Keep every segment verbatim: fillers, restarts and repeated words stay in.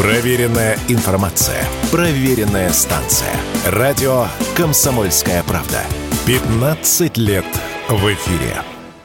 Проверенная информация. Проверенная станция. Радио «Комсомольская правда». пятнадцать лет в эфире.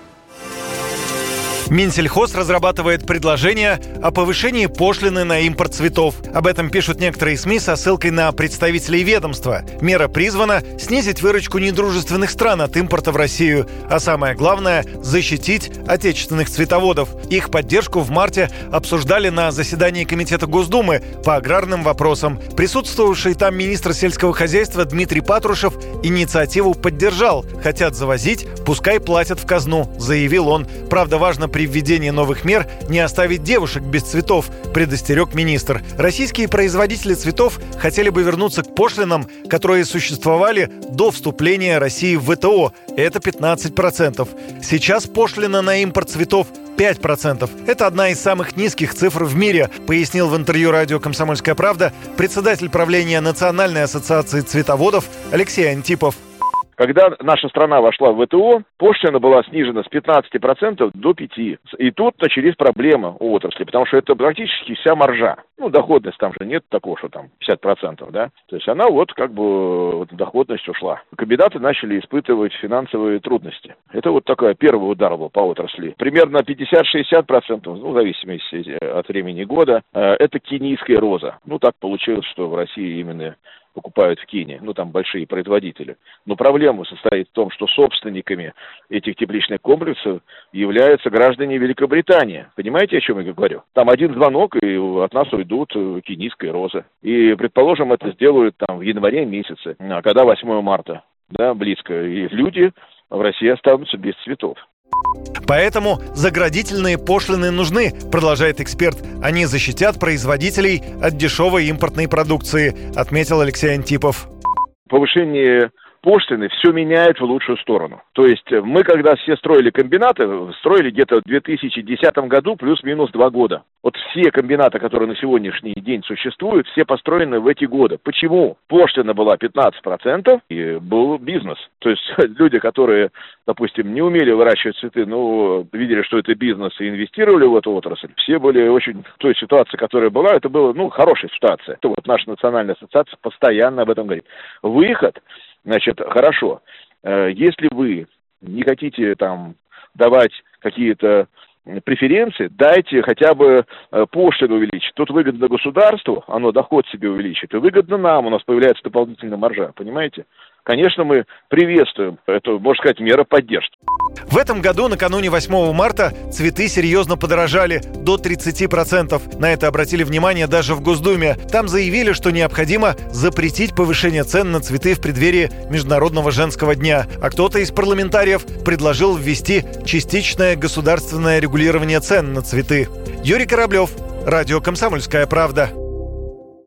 Минсельхоз разрабатывает предложение о повышении пошлины на импорт цветов. Об этом пишут некоторые СМИ со ссылкой на представителей ведомства. Мера призвана снизить выручку недружественных стран от импорта в Россию, а самое главное – защитить отечественных цветоводов. Их поддержку в марте обсуждали на заседании Комитета Госдумы по аграрным вопросам. Присутствовавший там министр сельского хозяйства Дмитрий Патрушев инициативу поддержал. Хотят завозить, пускай платят в казну, заявил он. Правда, важно при введении новых мер не оставить девушек без цветов, предостерег министр. Российские производители цветов хотели бы вернуться к пошлинам, которые существовали до вступления России в вэ тэ о. Это пятнадцать процентов. Сейчас пошлина на импорт цветов пять процентов. Это одна из самых низких цифр в мире, пояснил в интервью радио «Комсомольская правда» председатель правления Национальной ассоциации цветоводов Алексей Антипов. Когда наша страна вошла в вэ тэ о, пошлина была снижена с пятнадцати процентов до пяти процентов. И тут начались проблемы у отрасли, потому что это практически вся маржа. Ну, доходность там же нет такого, что там пятьдесят процентов, да. То есть она вот как бы, вот доходность ушла. Комбинаты начали испытывать финансовые трудности. Это вот такой первый удар был по отрасли. Примерно пятьдесят-шестьдесят процентов, ну, в зависимости от времени года, это кенийская роза. Ну, так получилось, что в России именно покупают в Кении, ну там большие производители. Но проблема состоит в том, что собственниками этих тепличных комплексов являются граждане Великобритании. Понимаете, о чем я говорю? Там один звонок, и от нас уйдут кенийские розы. И, предположим, это сделают там в январе месяце, а когда восьмое марта, да, близко, и люди в России останутся без цветов. Поэтому заградительные пошлины нужны, продолжает эксперт. Они защитят производителей от дешевой импортной продукции, отметил Алексей Антипов. Повышение пошлины все меняет в лучшую сторону. То есть мы, когда все строили комбинаты, строили где-то в две тысячи десятом году плюс-минус два года. Вот все комбинаты, которые на сегодняшний день существуют, все построены в эти годы. Почему? Пошлина была пятнадцать процентов и был бизнес. То есть люди, которые, допустим, не умели выращивать цветы, но видели, что это бизнес и инвестировали в эту отрасль, все были очень... В той ситуации, которая была, это была, ну, хорошая ситуация. Это вот наша национальная ассоциация постоянно об этом говорит. Выход... Значит, хорошо, если вы не хотите там давать какие-то преференции, дайте хотя бы пошлину увеличить. Тут выгодно государству, оно доход себе увеличит, и выгодно нам, у нас появляется дополнительная маржа, понимаете? Конечно, мы приветствуем эту, можно сказать, меру поддержки. В этом году, накануне восьмого марта, цветы серьезно подорожали до тридцати процентов. На это обратили внимание даже в Госдуме. Там заявили, что необходимо запретить повышение цен на цветы в преддверии Международного женского дня. А кто-то из парламентариев предложил ввести частичное государственное регулирование цен на цветы. Юрий Кораблев, радио «Комсомольская правда».